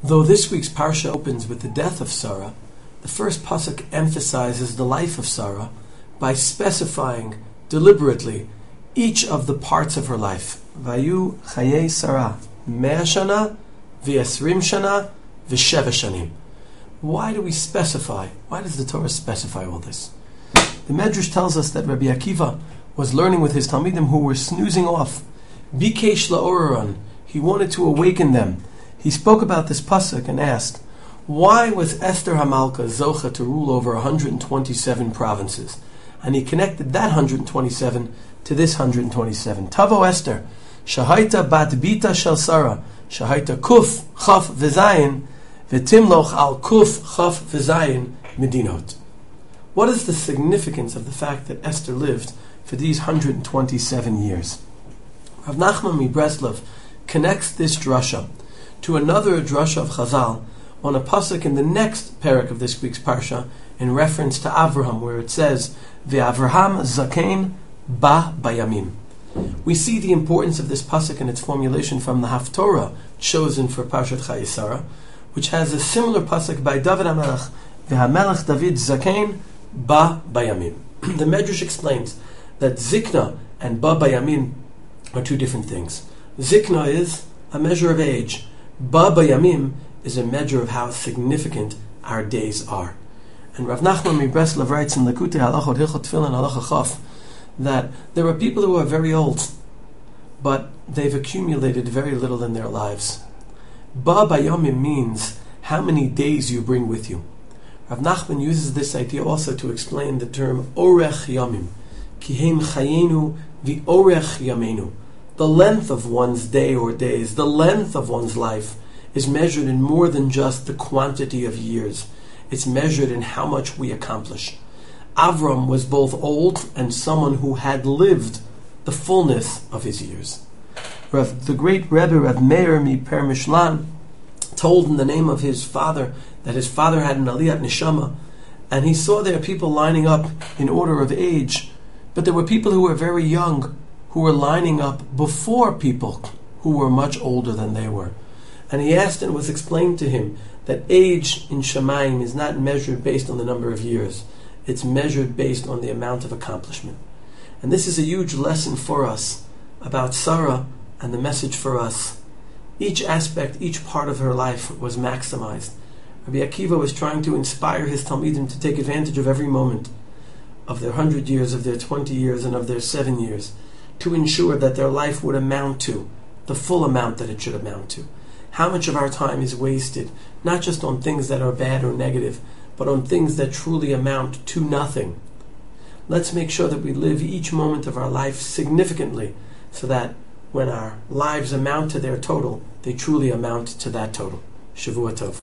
Though this week's parsha opens with the death of Sarah, the first pasuk emphasizes the life of Sarah by specifying deliberately each of the parts of her life. Vayu chayei Sarah, 100 shana, v'esrim shana, v'sheva shanim. Why do we specify? Why does the Torah specify all this? The Medrash tells us that Rabbi Akiva was learning with his Talmidim who were snoozing off. Bikesh la'oraron. He wanted to awaken them. He spoke about this pasuk and asked, why was Esther Hamalka zocha to rule over 127 provinces? And he connected that 127 to this 127. Tavo Esther, shahaita bat bita shel Sarah, shahaita kuf chaf v'zayin, v'timloch al kuf chaf v'zayin medinot. What is the significance of the fact that Esther lived for these 127 years? Rav Nachman Breslov connects this drasha to another drasha of Chazal on a pasuk in the next parak of this week's parsha in reference to Avraham, where it says, Ve'avraham zakein ba bayamim. We see the importance of this pasuk and its formulation from the Haftorah chosen for Parshat Chayei Sarah, which has a similar pasuk by David HaMelech, Ve'hamelech David zakein ba bayamim. The Medrash explains that zikna and ba bayamim are two different things. Zikna is a measure of age. Ba bayamim is a measure of how significant our days are. And Rav Nachman Breslov writes in Likutei Halachot Hilchot Tefillin Halacha Chaf that there are people who are very old, but they've accumulated very little in their lives. Ba bayamim means how many days you bring with you. Rav Nachman uses this idea also to explain the term orech yamim, kihem chayenu v'orech yamenu. The length of one's day or days, the length of one's life, is measured in more than just the quantity of years. It's measured in how much we accomplish. Avram was both old and someone who had lived the fullness of his years. The great Rebbe Rav Meir Miper Mishlan told in the name of his father that his father had an aliyat neshama, and he saw there people lining up in order of age, but there were people who were very young who were lining up before people who were much older than they were. And he asked, and it was explained to him, that age in Shamayim is not measured based on the number of years. It's measured based on the amount of accomplishment. And this is a huge lesson for us about Sarah and the message for us. Each aspect, each part of her life was maximized. Rabbi Akiva was trying to inspire his Talmidim to take advantage of every moment of their 100 years, of their 20 years, and of their 7 years, to ensure that their life would amount to the full amount that it should amount to. How much of our time is wasted, not just on things that are bad or negative, but on things that truly amount to nothing. Let's make sure that we live each moment of our life significantly, so that when our lives amount to their total, they truly amount to that total. Shavua Tov.